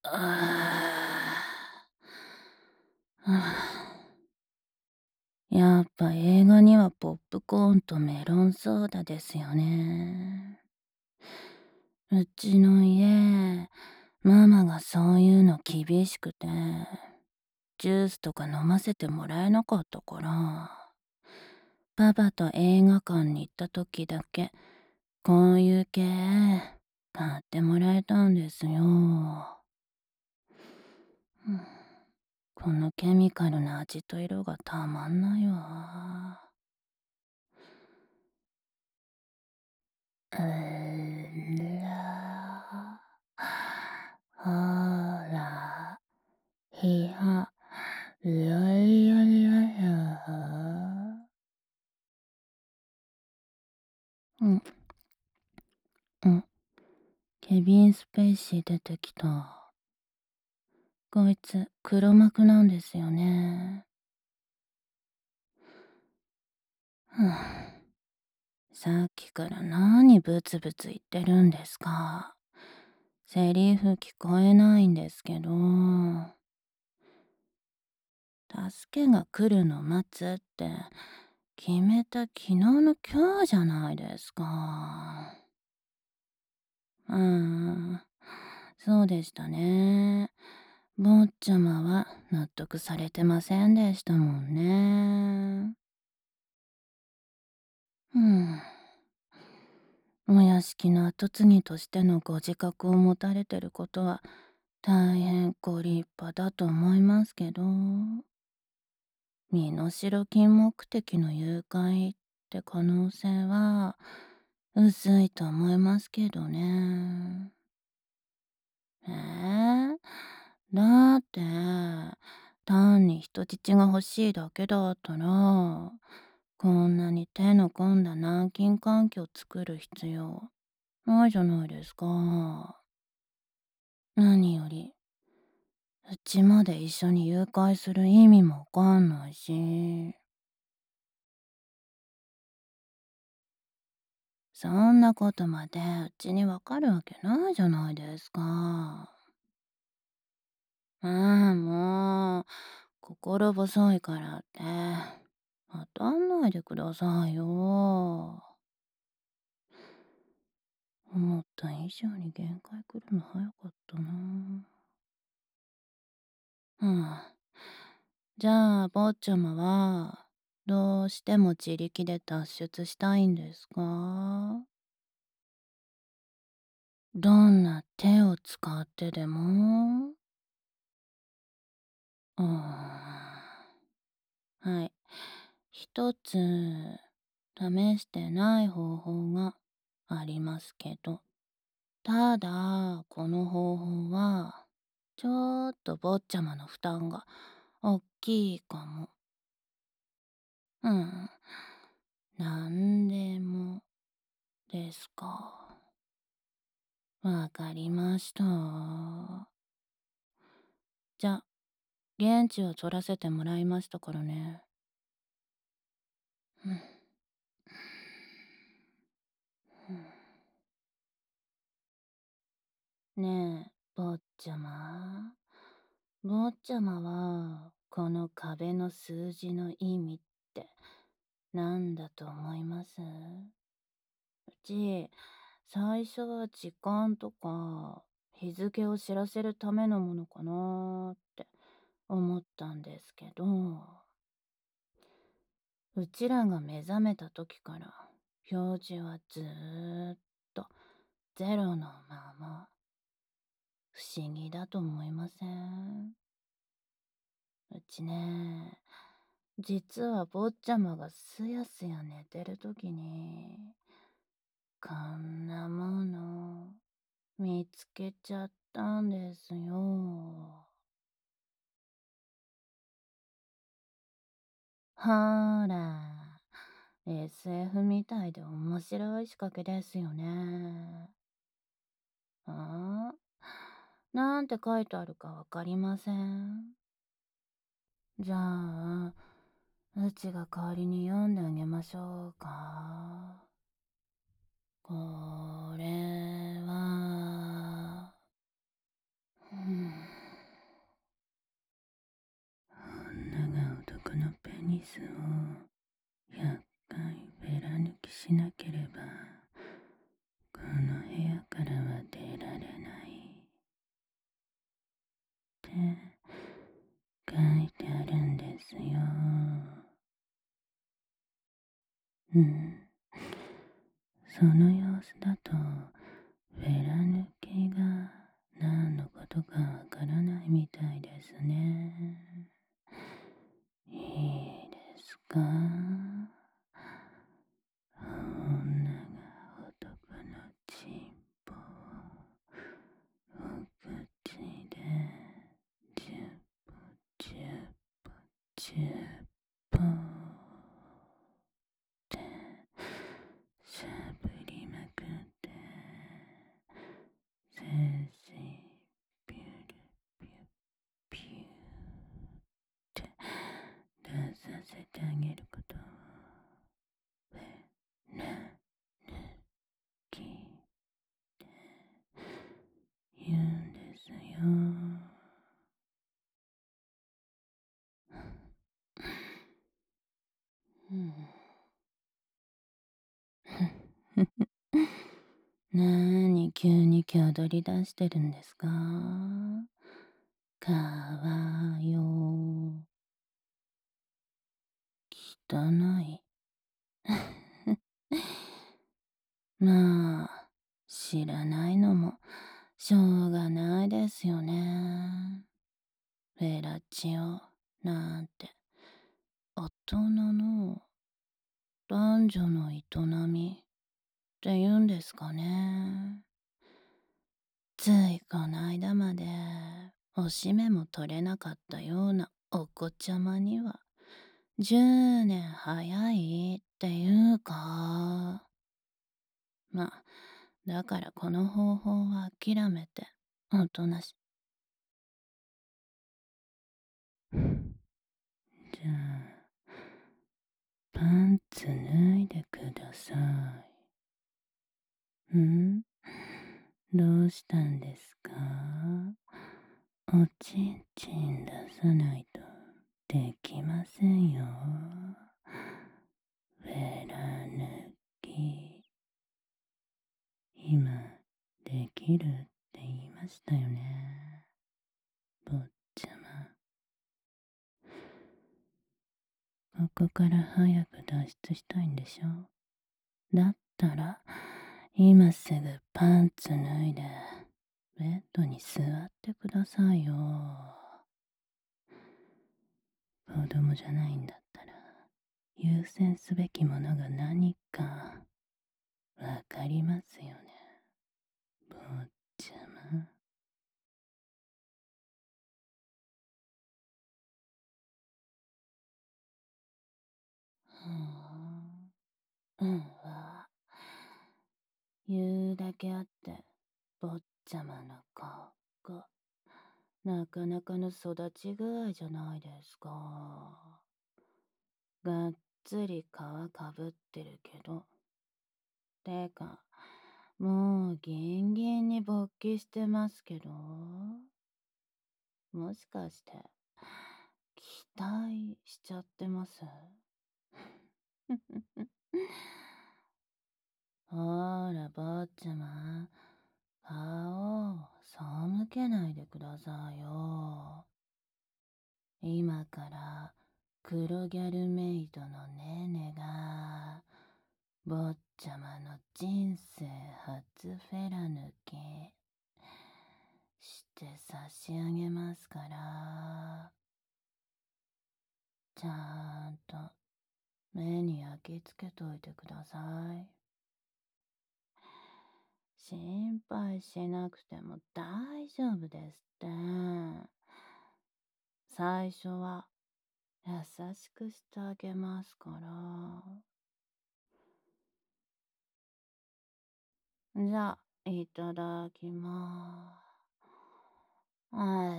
ああ、やっぱ映画にはポップコーンとメロンソーダですよね。うちの家、ママがそういうの厳しくて、ジュースとか飲ませてもらえなかったから、パパと映画館に行った時だけ、こういう系、買ってもらえたんですよ。うん、このケミカルな味と色がたまんないわ。ら、ほら、ひや、いやいやいやいや。うん、うん。ケビン・スペイシー出てきた。こいつ、黒幕なんですよね。ふん、さっきから何ブツブツ言ってるんですか。セリフ聞こえないんですけど。助けが来るの待つって決めた昨日の今日じゃないですか。そうでしたね。坊ちゃまは納得されてませんでしたもんね。うん。お屋敷の跡継ぎとしてのご自覚を持たれてることは大変ご立派だと思いますけど、身代金目的の誘拐って可能性は薄いと思いますけどね。だって、単に人質が欲しいだけだったら、こんなに手の込んだ軟禁環境作る必要ないじゃないですか。何より、うちまで一緒に誘拐する意味もわかんないし。そんなことまでうちにわかるわけないじゃないですか。もう、心細いからって、当たんないでくださいよ。思った以上に限界来るの早かったな。うん。じゃあ、坊ちゃまは、どうしても自力で脱出したいんですか？どんな手を使ってでも。うーん。はい。一つ、試してない方法がありますけど。ただ、この方法は、ちょっと坊ちゃまの負担が大きいかも。うん。なんでもですか。わかりました。じゃ、現地を取らせてもらいましたからね。うん。ねえ、坊ちゃま。坊ちゃまは、この壁の数字の意味って何だと思います？うち、最初は時間とか日付を知らせるためのものかなーって思ったんですけど、うちらが目覚めた時から表示はずーっとゼロのまま。不思議だと思いません？うちね、実は坊ちゃまがすやすや寝てる時に、こんなもの見つけちゃったんですよ。ほーら、SF みたいで面白い仕掛けですよね。あなんて書いてあるかわかりません？じゃあ、うちが代わりに読んであげましょうか。これは、うんしなければこの部屋からは出られないって書いてあるんですよ。うん。その様子だとフェラ抜きが何のことかわからないみたいですね。いいですか？女が男のチンポをお口でジュッポジュッポジュッポってしゃぶりまくって精子ピュルピュピュって出させてあげることをフェラ抜きって言うんですよ。うん。なーに急に気踊り出してるんですか？かわよ。汚い。まあ、知らないのもしょうがないですよね。フェラチオなんて大人の男女の営みって言うんですかね。ついこないだまでおしめも取れなかったようなお子ちゃまには10年早いっていうか。まあ、だからこの方法は諦めておとなし。じゃあ、パンツ脱いでください。どうしたんですか？おちんちん出さないとできませんよ。フェラ抜き。今、できるって言いましたよね。坊ちゃま。ここから早く脱出したいんでしょ？だったら、今すぐパンツ脱いで、ベッドに座ってくださいよ。子供じゃないんだったら、優先すべきものが何か、わかりますよね。坊ちゃま。うんわ。言うだけあって、坊ちゃまの顔が、なかなかの育ち具合じゃないですか。がっつり皮かぶってるけど。てか、もうギンギンに勃起してますけど。もしかして、期待しちゃってます？ほら、坊ちゃま。顔を背けないでくださいよ。今から黒ギャルメイドのねねが坊ちゃまの人生初フェラ抜きして差し上げますから、ちゃんと目に焼き付けといてください。心配しなくても大丈夫ですって。最初は優しくしてあげますから。じゃあ、いただきます。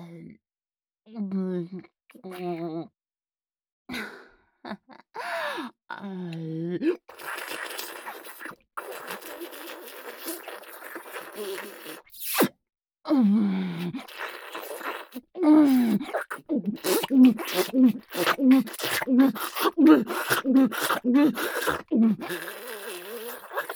ぶうん。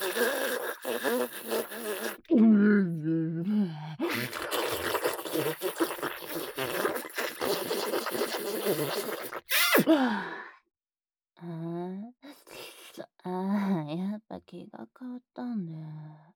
あやっぱ気が変わったんで。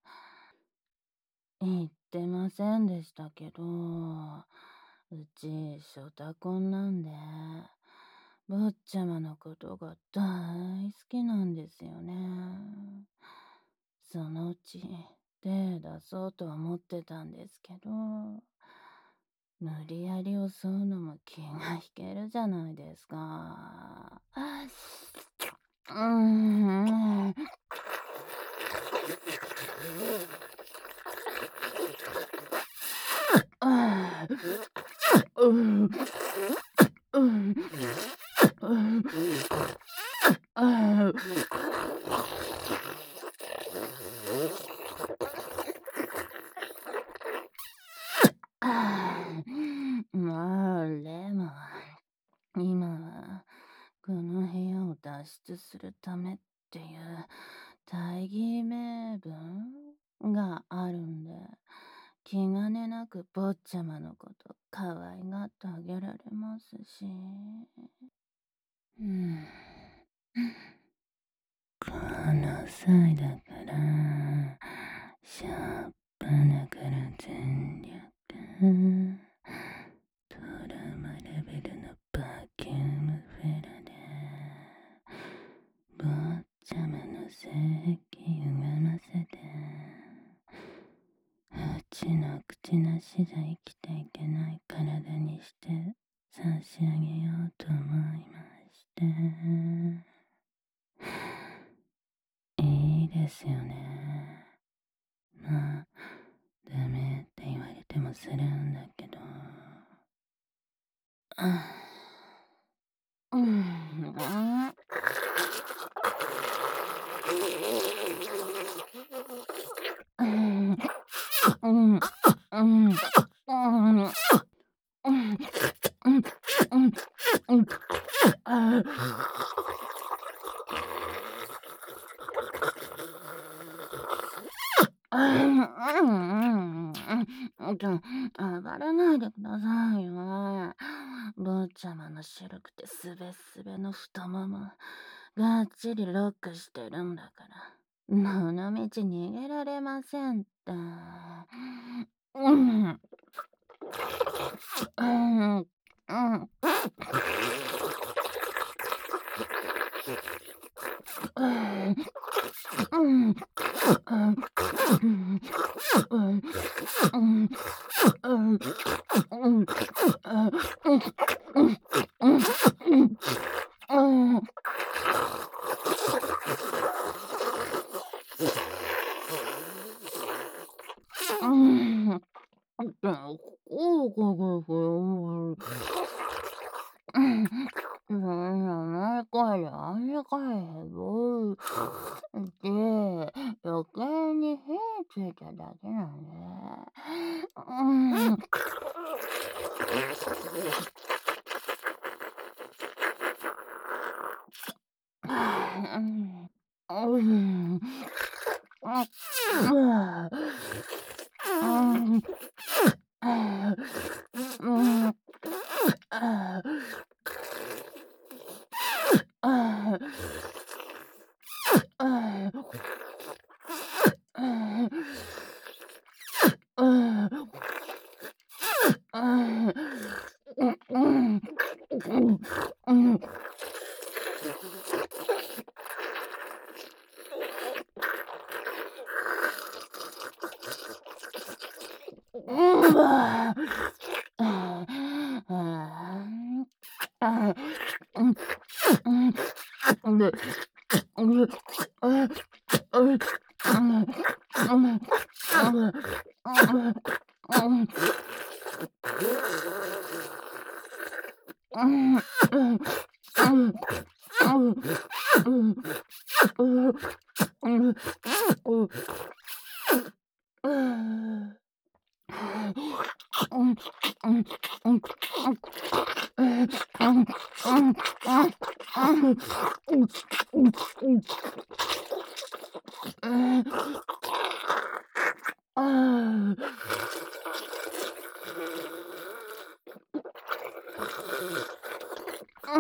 言ってませんでしたけど、うち、ショタコンなんで、坊ちゃまのことが大好きなんですよね。そのうち、手出そうとは思ってたんですけど、無理やり襲うのも気が引けるじゃないですか。うーん。あうん、うん、うん、あまあ、でも、今は、この部屋を脱出するためっていう大義名分があるんで、気兼ねなく坊ちゃまのこと可愛がってあげられますし。うん。この際だから、しょっぱなから全力。トラウマレベルのバキュームフェラで、坊ちゃまの性癖歪ませて、うちの口なしじゃ生きていけない体にして差し上げようと思いまして。いいですよね。まあ、ダメって言われてもするんだけど。うん。うん。うん。うん。うん。うん。うん。うん。うん。ああ、暴れないでくださいよ。坊ちゃまの白くてすべすべの太もも、がっちりロックしてるんだから。どのみち逃げられませんって。うん。うん。うん。うん。うん。うん。うん。うん。うん。毎回あれかいよ。で、余計に火ついただけなんで。うん。うん。 うん。ああ。うん。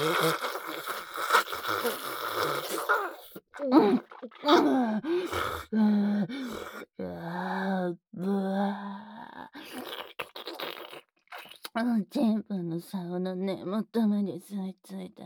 うん。うん。うわ、ぶわ。チンポの竿の根元まで吸い付いた。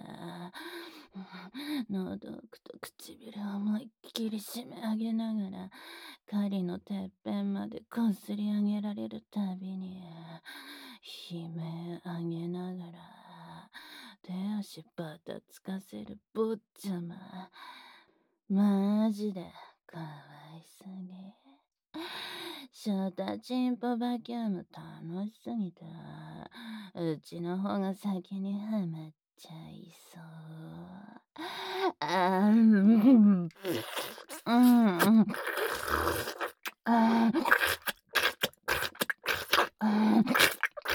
喉奥と唇を思いっきり締め上げながら、狩りのてっぺんまでこすり上げられるたびに、悲鳴上げながら、手足ばたつかせる坊ちゃま。マジでかわいすぎ。翔太チンポバキューム楽しすぎて、うちの方が先にハマっちゃいそう。あー、うん、うん、あー、あー、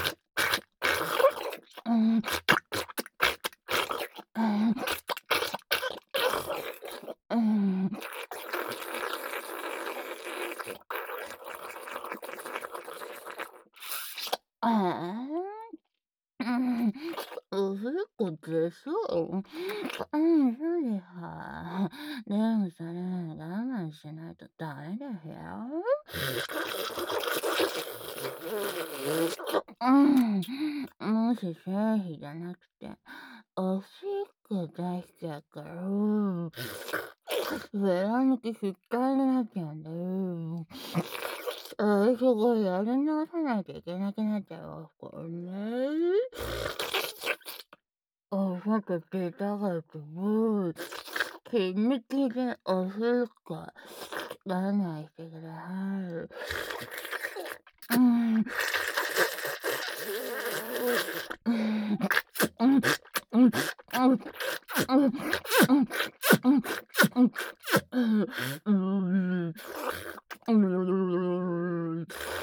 うん、あー、うん、あー、うん、おふっこ出そう。うん、そうですか。でもそれ、我慢しないとダメですよ。うん。もし生理じゃなくて、おしっこ出しちゃうから、ベラ抜きしっかりになっちゃうんだよ。そこやり直さないといけなくなっちゃうわ、これね。なんか出たがってもう、気抜きでおしっこ出ないしてください。うん。うん。うん。うん。うん。うん。うん。うん。うん。うん。うん。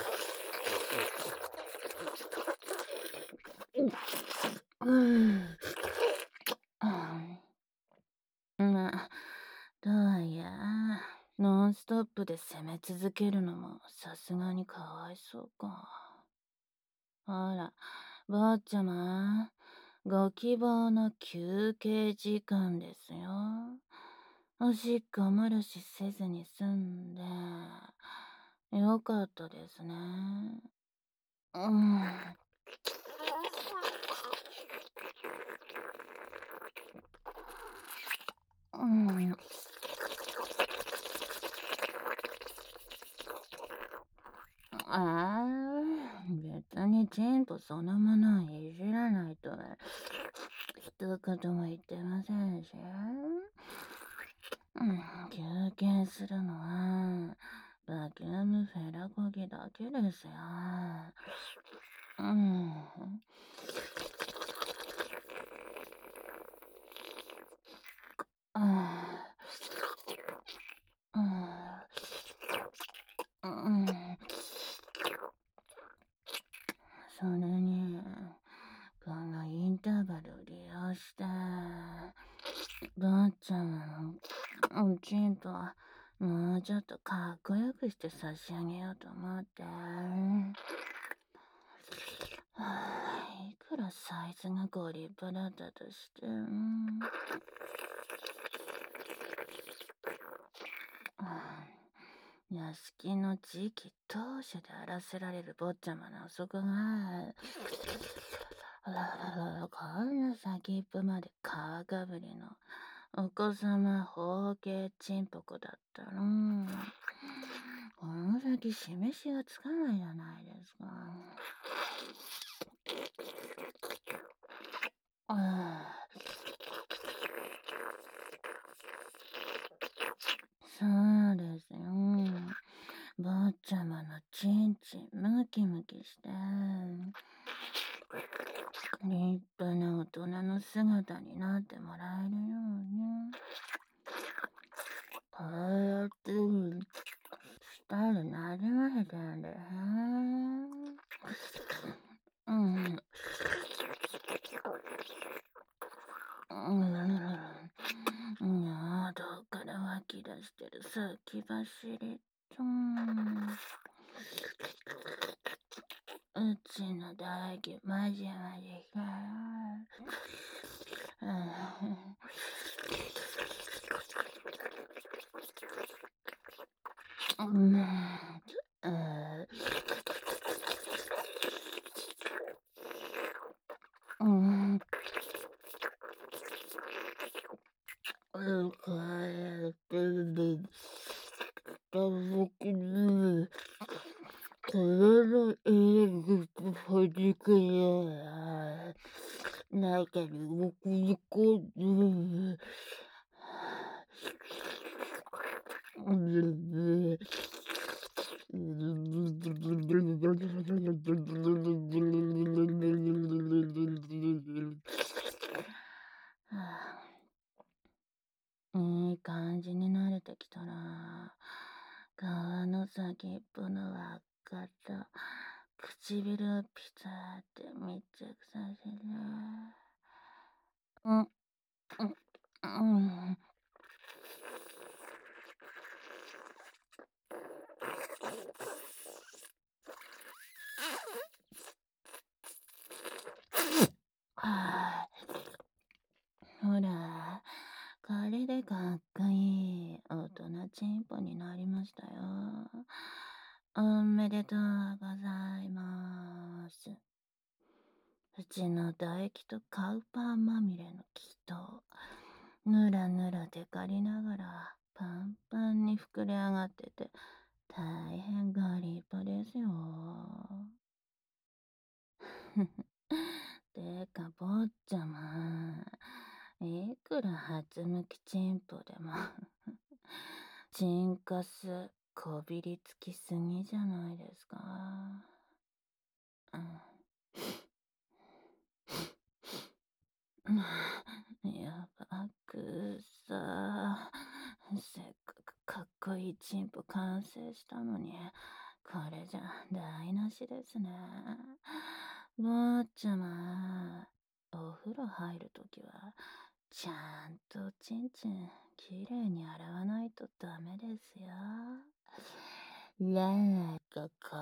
まあ、とはいえ、ノンストップで攻め続けるのもさすがにかわいそうか。ほら、坊ちゃま、ご希望の休憩時間ですよ。おしっこ漏らしせずに済んで、よかったですね。うん。うん。ああ、別にチンポそのものをいじらないとは一言も言ってませんし。うん、休憩するのはバキュームフェラコギだけですよ。うん。ああ、うん。それに、このインターバルを利用して、ばあちゃんのおちんともうちょっとかっこよくして差し上げようと思って。いくらサイズがご立派だったとして、屋敷の次期当主であらせられる坊ちゃまのそこが、こんな先っぽまで皮かぶりのお子様包茎チンポコだったら、この先示しがつかないじゃないですか。ああ、そうですよ。坊ちゃまのちんちんムキムキして、立派な大人の姿になってもらえるように、こうやってスタイルなじませてるんだよね。うん。うん。喉から湧き出してる先走りと、うちの唾液マジマジかうん、うん、帰ってる。僕に、体の入り口ほじくような、中に送り込んで、いい感じに慣れてきたな。皮の先っぽの輪っかと唇をピタって密着させる。うん、うん、うん。はあ、ほら、これでかっこいい大人チンポになりましたよ。おめでとうございます。うちの唾液とカウパーまみれの気と、ぬらぬらテカりながらパンパンに膨れ上がってて、大変ご立派ですよ。てか、坊ちゃま、いくら初向きチンポでも、チンカスこびりつきすぎじゃないですか。うん。やばくさ。せっかくかっこいいチンポ完成したのに、これじゃ台無しですね。坊ちゃま、お風呂入るときは、ちゃんとちんちんきれいに洗わないとダメですよ。なんかこ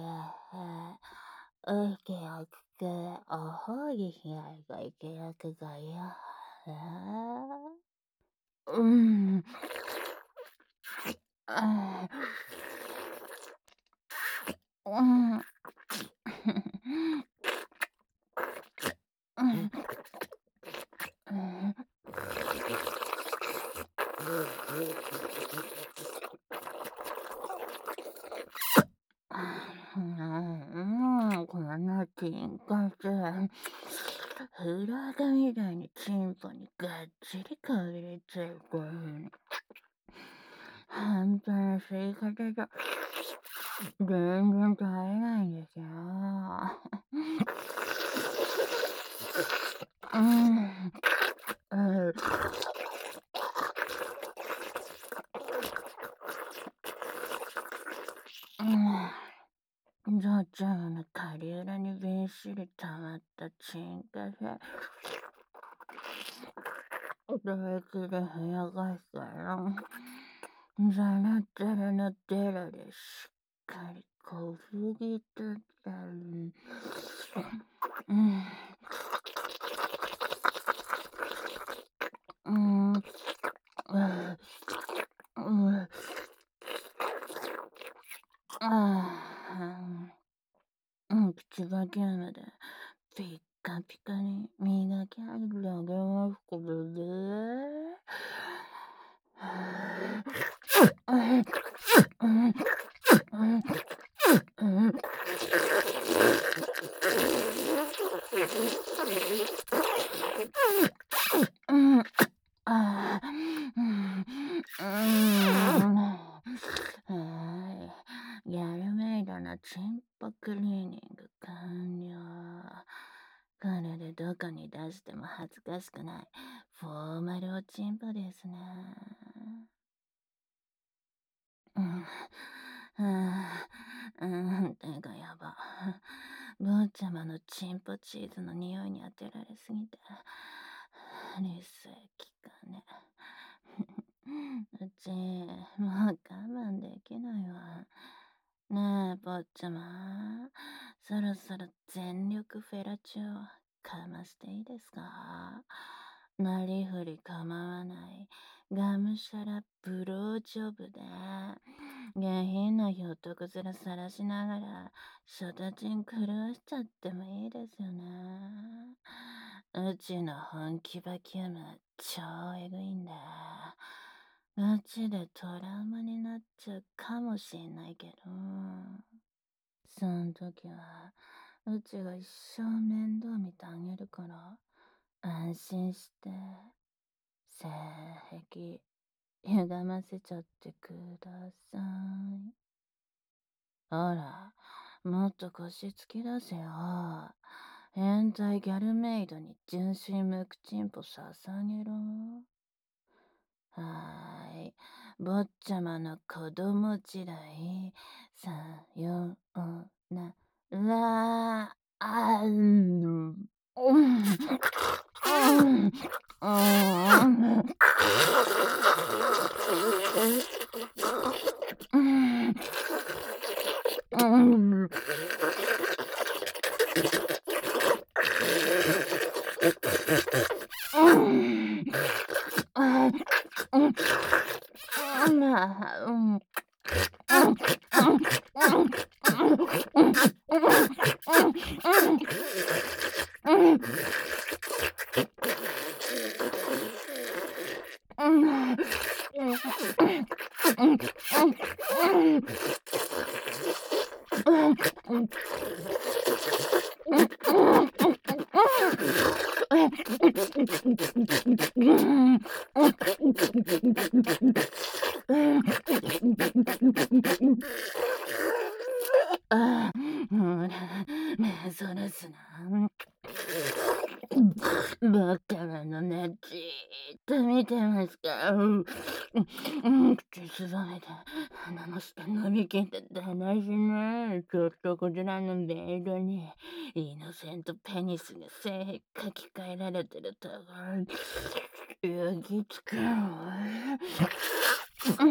れ、大きくおほぎしないといけなくがよ。うん。あうん。うん。うん。このチンカス、フラガみたいにチンポにがっちりかぶれちゃうから、半端な吸い方じゃ、全然足りないんですよ。うん。ジョーちゃんのカリウラにびっしり溜まったチンカス、唾液でふやかしたら、ザラザラのデラでしっかりこすり取ったり、うん、うん、うん、うん、ああ、口がゲームでピッカピカに磨き上げてあげますけどね。うん、ああ、うん、はい。ギャルメイドのチンポクリーニング完了。これでどこに出しても恥ずかしくないフォーマルおチンポですね。うん。てかやば。坊ちゃまのチンポチーズの匂いに当てられすぎて、理性きかね。 うち、もう我慢できないわ。ねえ、坊ちゃま。そろそろ全力フェラチオかましていいですか？なりふり構わない。がむしゃらブロージョブで、下品なひょっとこずらさらしながら、初太ち狂わしちゃってもいいですよね。うちの本気バキューム超エグいんで、ガチでトラウマになっちゃうかもしんないけど、そん時は、うちが一生面倒見てあげるから、安心して、性癖、歪ませちゃってください。ほら、もっと腰突き出せよ。変態ギャルメイドに純粋無垢チンポ捧げろ。はーい。坊ちゃまの子供時代、さようなら、あん、うん、うん、うん、うん、うん、あ、うん、うん、あ、ほら、目そらすな。バカなのね、じーっと見てますから。口すぼめて、鼻の下伸びきって話ね。ちょっとこちらのメイドに、イノセントペニスが性癖書き換えられてるところ、焼きつけろ。うん、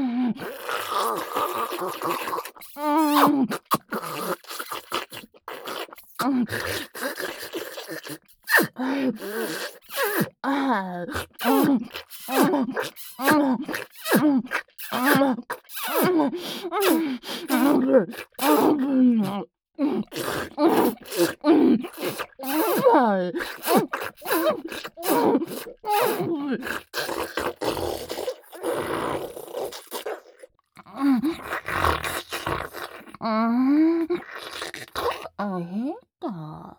うん、うん、ああ、うん、うん、うん、あ、変だ。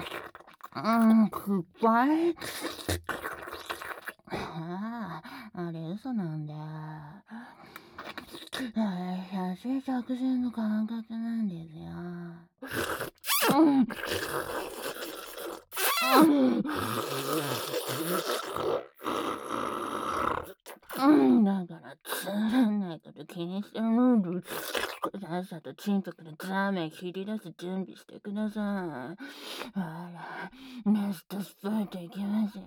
失敗。ああ、あれ嘘なんだ。優しい作戦の感覚なんですよ。だからつまんないこと気にしてるで。さっさとチンポからザーメン切り出す準備してください。ほら、ラストスパートいきますよ。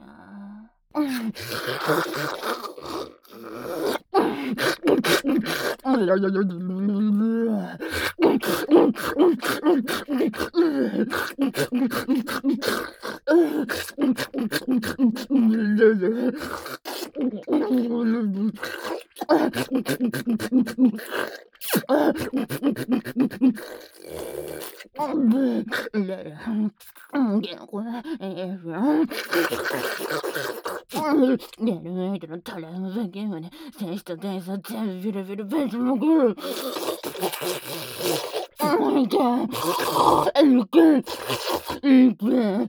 ゲルメイトのトラウマゲームで選手と電車全部ビルビルベンチも来る。いけいけいけ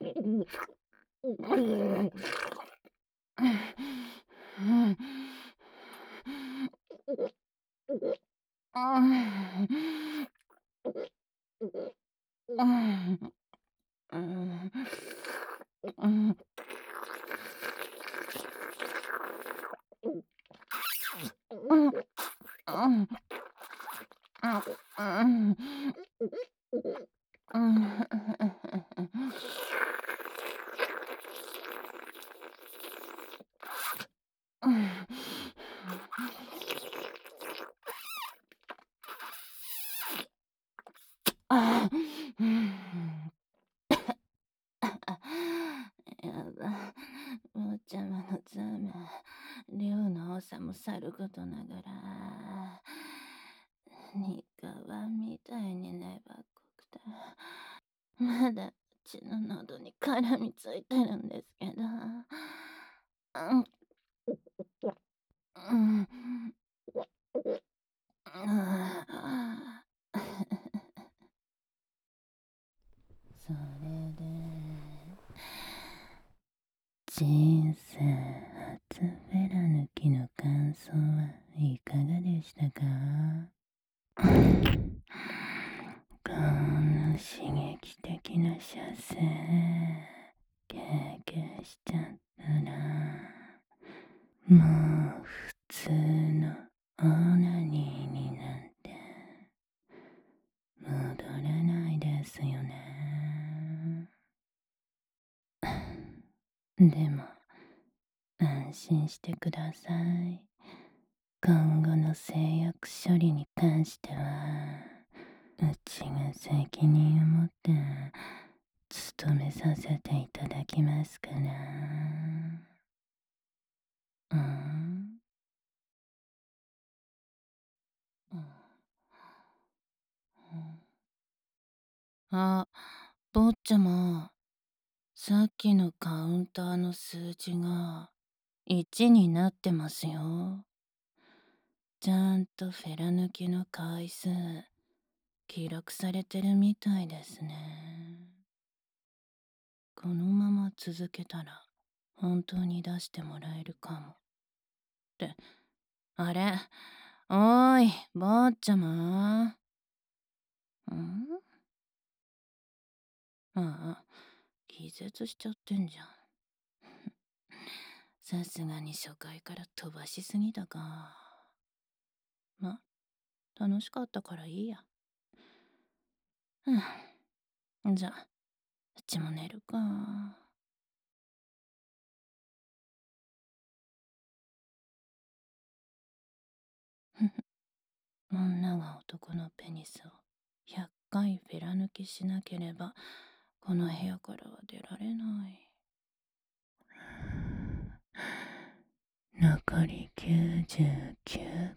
やば、坊ちゃまのザーメン、量の多さもさることながら、肉はみたいに粘っこくて、まだうちの喉に絡みついてるんですけど。うん、うん、それで、人生初フェラ抜きの感想はいかがでしたか？こんな刺激的な射精経験しちゃったら、もう普通のオナニーになんて戻れないですよね。でも安心してください。今後の製薬処理に関しては、うちが責任を持って務めさせていただきますから。うん、うん、あ、坊ちゃま、さっきのカウンターの数字が1になってますよ。ちゃんとフェラ抜きの回数記録されてるみたいですね。このまま続けたら本当に出してもらえるかも。って、あれ、おーい、坊ちゃま。ああ、気絶しちゃってんじゃん。さすがに初回から飛ばしすぎたか。ま、楽しかったからいいや。じゃあ、うちも寝るか。女が男のペニスを100回フェラ抜きしなければ、この部屋からは出られない。残り99